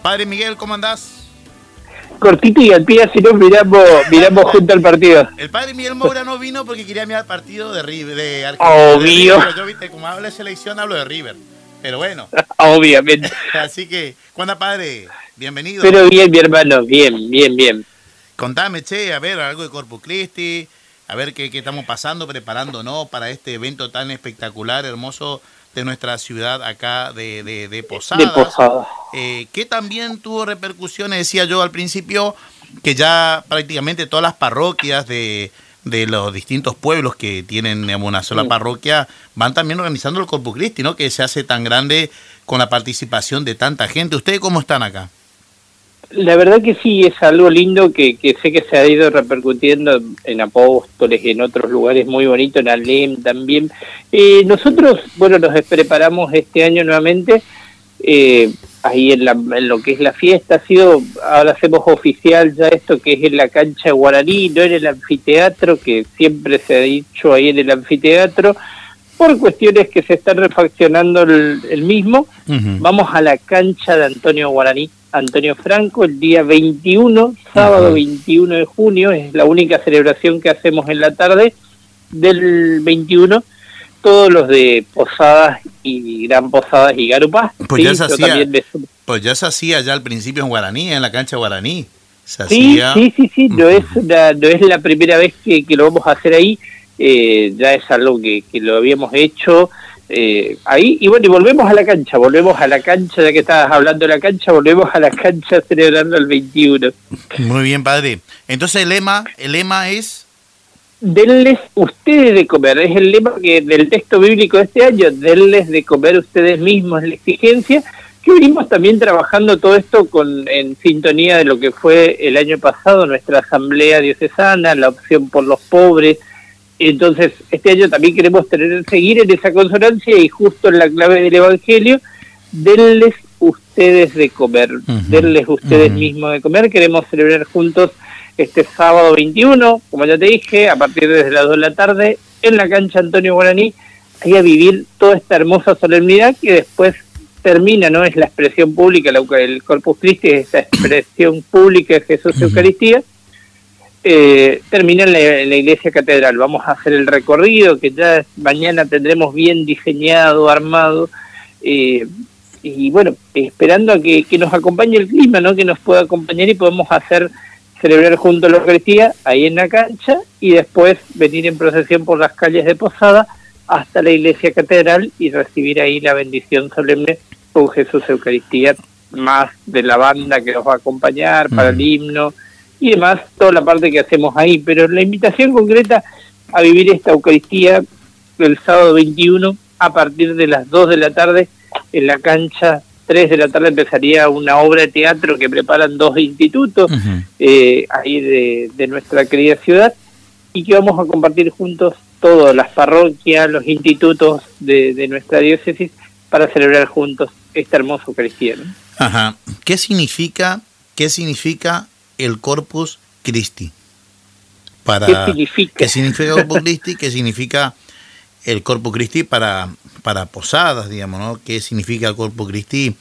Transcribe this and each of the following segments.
Padre Miguel, ¿cómo andás? Cortito y al pie, si no miramos junto al partido. El padre Miguel Moura no vino porque quería mirar el partido de River, de Argentina. Obvio. Pero yo, viste, como hablo de selección, hablo de River. Pero bueno. Obviamente. Así que, ¿cuándo, padre? Bienvenido. Pero bien, mi hermano, bien. Contame, che, a ver, algo de Corpus Christi, a ver qué estamos pasando, preparándonos para este evento tan espectacular, hermoso de nuestra ciudad acá de Posadas. De Posadas. Que también tuvo repercusiones, decía yo al principio, que ya prácticamente todas las parroquias de los distintos pueblos que tienen, digamos, una sola parroquia, van también organizando el Corpus Christi, ¿no? Que se hace tan grande con la participación de tanta gente. ¿Ustedes cómo están acá? La verdad que sí, es algo lindo que sé que se ha ido repercutiendo en Apóstoles y en otros lugares muy bonitos, en Alem también. Nosotros, bueno, nos preparamos este año nuevamente, ahí en lo que es la fiesta, ahora hacemos oficial ya esto que es en la cancha de Guaraní, no en el anfiteatro, que siempre se ha dicho ahí en el anfiteatro, por cuestiones que se están refaccionando el mismo. Vamos a la cancha de Antonio Franco, el día 21, sábado 21 de junio, es la única celebración que hacemos en la tarde del 21, todos los de Posadas y Gran Posadas y Garupá. Pues, sí, pues ya se hacía ya al principio en Guaraní, en la cancha Guaraní. Sí, no es la primera vez que lo vamos a hacer ahí, ya es algo que lo habíamos hecho ahí, y bueno, y volvemos a la cancha, ya que estabas hablando de la cancha, volvemos a la cancha celebrando el 21. Muy bien, padre. Entonces el lema es... Denles ustedes de comer, es el lema del texto bíblico de este año, denles de comer ustedes mismos, la exigencia, que venimos también trabajando todo esto en sintonía de lo que fue el año pasado, nuestra asamblea diocesana, la opción por los pobres. Entonces, este año también queremos seguir en esa consonancia y justo en la clave del Evangelio, denles ustedes de comer, denles ustedes mismos de comer. Queremos celebrar juntos este sábado 21, como ya te dije, a partir de las 2 de la tarde, en la cancha Antonio Guaraní, ahí a vivir toda esta hermosa solemnidad que después termina, ¿no? Es la expresión pública, el Corpus Christi es esa expresión pública de Jesús Eucaristía. Termina en la iglesia catedral. Vamos a hacer el recorrido que ya mañana tendremos bien diseñado, armado, y bueno, esperando a que nos acompañe el clima, ¿no? Que nos pueda acompañar y podemos celebrar juntos la Eucaristía ahí en la cancha y después venir en procesión por las calles de Posada hasta la iglesia catedral y recibir ahí la bendición solemne con Jesús Eucaristía, más de la banda que nos va a acompañar para el himno y demás, toda la parte que hacemos ahí. Pero la invitación concreta a vivir esta Eucaristía el sábado 21 a partir de las 2 de la tarde en la cancha. 3 de la tarde empezaría una obra de teatro que preparan 2 institutos ahí de nuestra querida ciudad y que vamos a compartir juntos todas las parroquias, los institutos de nuestra diócesis para celebrar juntos esta hermosa Eucaristía, ¿no? Ajá. ¿Qué significa el Corpus Christi? ¿Qué significa? ¿Qué significa el Corpus Christi? ¿Qué significa el Corpus Christi para Posadas, digamos, ¿no? ¿Qué significa el Corpus Christi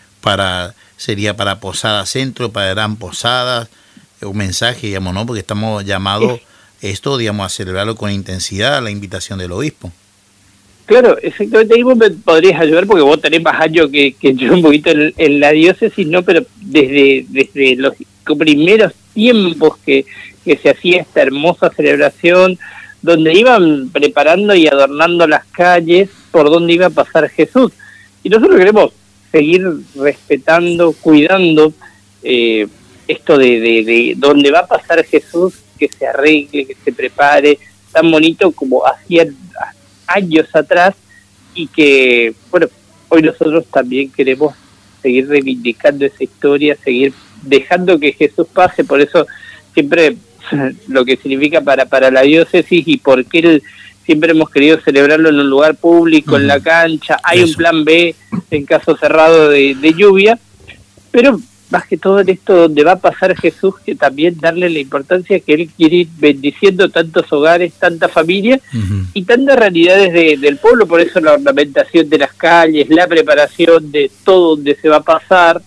sería para Posadas Centro, para Gran Posadas? Un mensaje, digamos, ¿no? Porque estamos llamados digamos, a celebrarlo con intensidad, la invitación del obispo. Claro, exactamente, ahí vos me podrías ayudar porque vos tenés más años que yo un poquito en la diócesis, ¿no? Pero desde los primeros tiempos que se hacía esta hermosa celebración, donde iban preparando y adornando las calles por donde iba a pasar Jesús. Y nosotros queremos seguir respetando, cuidando esto de donde va a pasar Jesús, que se arregle, que se prepare, tan bonito como hacía años atrás, y que, bueno, hoy nosotros también queremos seguir reivindicando esa historia, seguir dejando que Jesús pase. Por eso siempre lo que significa para la diócesis y por qué siempre hemos querido celebrarlo en un lugar público, en la cancha. Hay un plan B en caso cerrado de lluvia, pero más que todo en esto donde va a pasar Jesús, que también darle la importancia que Él quiere ir bendiciendo tantos hogares, tantas familias y tantas realidades del pueblo. Por eso la ornamentación de las calles, la preparación de todo donde se va a pasar,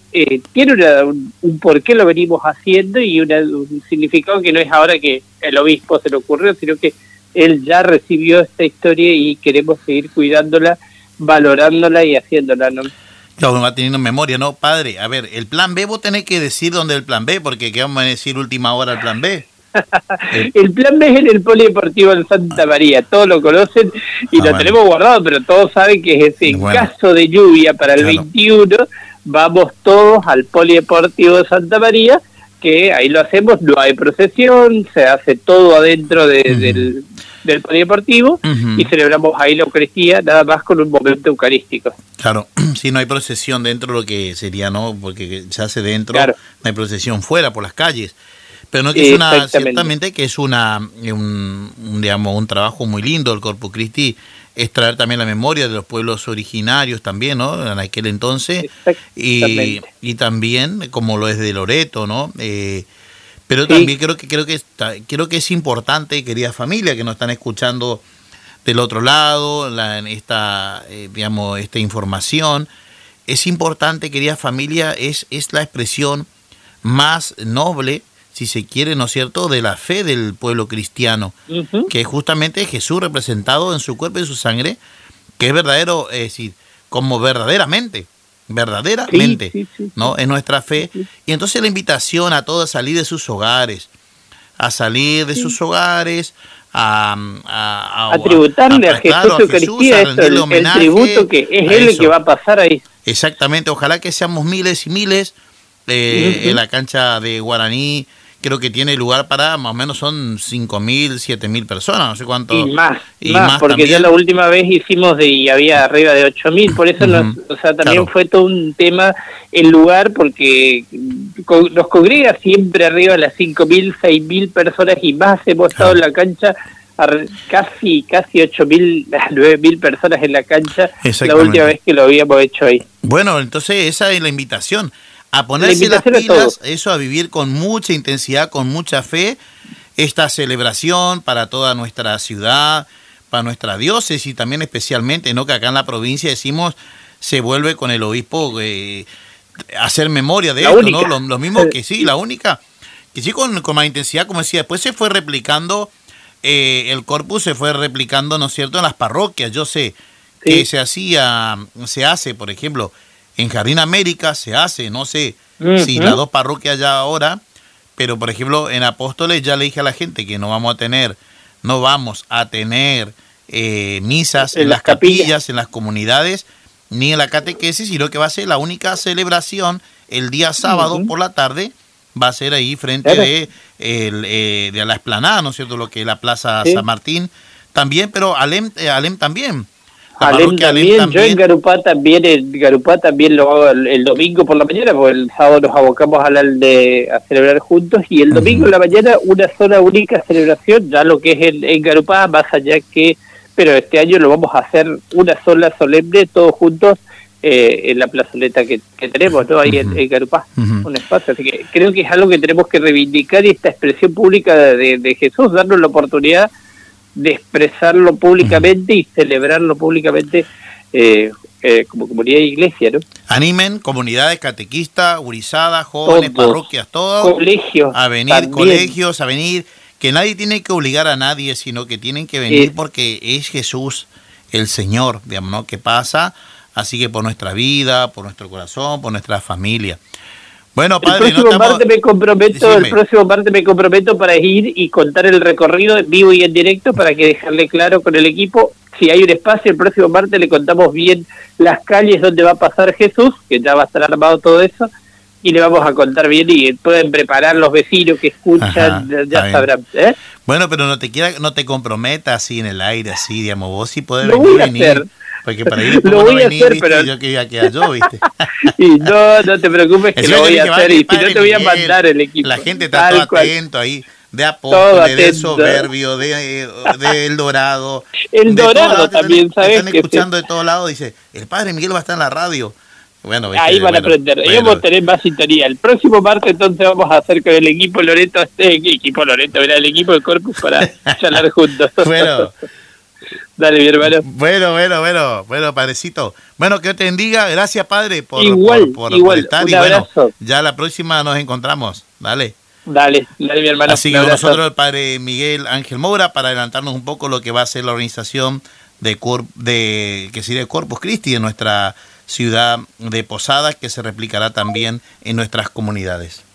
tiene un por qué lo venimos haciendo y un significado que no es ahora que el obispo se le ocurrió, sino que él ya recibió esta historia y queremos seguir cuidándola, valorándola y haciéndola, ¿no? Claro, va teniendo memoria, ¿no? Padre, a ver, el plan B, vos tenés que decir dónde es el plan B, porque ¿qué vamos a decir última hora el plan B? El plan B es en el Polideportivo en Santa María, todos lo conocen y lo tenemos guardado, pero todos saben que es en caso de lluvia para el 21, vamos todos al Polideportivo de Santa María, que ahí lo hacemos, no hay procesión, se hace todo adentro del Polideportivo y celebramos ahí la Eucaristía, nada más con un momento eucarístico. Claro, si no hay procesión dentro, lo que sería, ¿no? Porque se hace dentro, no hay procesión fuera, por las calles. Pero no que es ciertamente que es digamos, un trabajo muy lindo el Corpus Christi, es traer también la memoria de los pueblos originarios también, ¿no? En aquel entonces, y también como lo es de Loreto, ¿no? Pero también creo que es importante, querida familia, que nos están escuchando del otro lado, esta información, es importante, querida familia, es la expresión más noble, si se quiere, ¿no es cierto?, de la fe del pueblo cristiano, que es justamente Jesús representado en su cuerpo y su sangre, que es verdadero, es decir, como verdaderamente, ¿no?, es nuestra fe. Y entonces la invitación a todos a salir de sus hogares, a tributarle a Jesús Eucaristía, el tributo que es Él el que va a pasar ahí. Exactamente, ojalá que seamos miles y miles. En la cancha de Guaraní creo que tiene lugar para más o menos son 5.000, 7.000 personas, no sé cuánto. Y más porque también. Ya la última vez hicimos y había arriba de 8.000, por eso también fue todo un tema el lugar, porque nos congrega siempre arriba de las 5.000, 6.000 personas y más. Hemos estado en la cancha casi 8.000, 9.000 personas en la cancha la última vez que lo habíamos hecho ahí. Bueno, entonces esa es la invitación. A ponerse las pilas, a vivir con mucha intensidad, con mucha fe, esta celebración para toda nuestra ciudad, para nuestra diócesis y también especialmente, ¿no?, que acá en la provincia decimos, se vuelve con el obispo hacer memoria de esto, única, ¿no? Lo mismo que sí, la única, que sí con más intensidad, como decía, después se fue replicando, el corpus se fue replicando, ¿no es cierto?, en las parroquias. Yo sé que se hace, por ejemplo, en Jardín América se hace, no sé si las dos parroquias ya ahora, pero por ejemplo en Apóstoles ya le dije a la gente que no vamos a tener misas en las capillas, en las comunidades, ni en la catequesis, sino que va a ser la única celebración el día sábado por la tarde, va a ser ahí frente de la explanada, ¿no es cierto?, lo que es la Plaza San Martín también, pero Alem también. Alem también, yo en Garupá también lo hago el domingo por la mañana, porque el sábado nos abocamos a celebrar juntos, y el domingo en la mañana una sola única celebración, ya lo que es en Garupá, más allá pero este año lo vamos a hacer una sola solemne, todos juntos, en la plazoleta que tenemos, ¿no?, ahí en Garupá, un espacio. Así que creo que es algo que tenemos que reivindicar, y esta expresión pública de Jesús, darnos la oportunidad de expresarlo públicamente y celebrarlo públicamente como comunidad de iglesia, ¿no? Animen comunidades catequistas, gurizadas, jóvenes, parroquias, todos, colegios, a venir, colegios, a venir, que nadie tiene que obligar a nadie, sino que tienen que venir porque es Jesús el Señor, digamos, ¿no?, que pasa, así que por nuestra vida, por nuestro corazón, por nuestra familia. Bueno, padre, el próximo martes me comprometo para ir y contar el recorrido en vivo y en directo, para que dejarle claro con el equipo, si hay un espacio, el próximo martes le contamos bien las calles donde va a pasar Jesús, que ya va a estar armado todo eso, y le vamos a contar bien, y pueden preparar los vecinos que escuchan, ya sabrán. Bueno, pero no te comprometas así en el aire, así, digamos, vos sí podés venir. Porque para ir lo voy a hacer, pero yo que iba a quedar yo, ¿viste? Y no te preocupes, que lo voy a hacer, y si no te voy a mandar el equipo. La gente está todo atento ahí, de Apóstoles, de Soberbio, de El Dorado. El Dorado también, ¿sabes? Están escuchando de todos lados, dice, el padre Miguel va a estar en la radio. Bueno, ahí van a aprender, ahí vamos a tener más sintonía. El próximo martes entonces vamos a hacer con el equipo Loreto, el equipo de Corpus, para charlar juntos. Bueno, Dale, mi hermano. Bueno, padrecito. Bueno, que te bendiga. Gracias, padre, por estar. Un y abrazo. Bueno, ya la próxima nos encontramos. Dale. Dale, mi hermano. Así que con nosotros el padre Miguel Ángel Moura, para adelantarnos un poco lo que va a ser la organización que sería el Corpus Christi en nuestra ciudad de Posadas, que se replicará también en nuestras comunidades.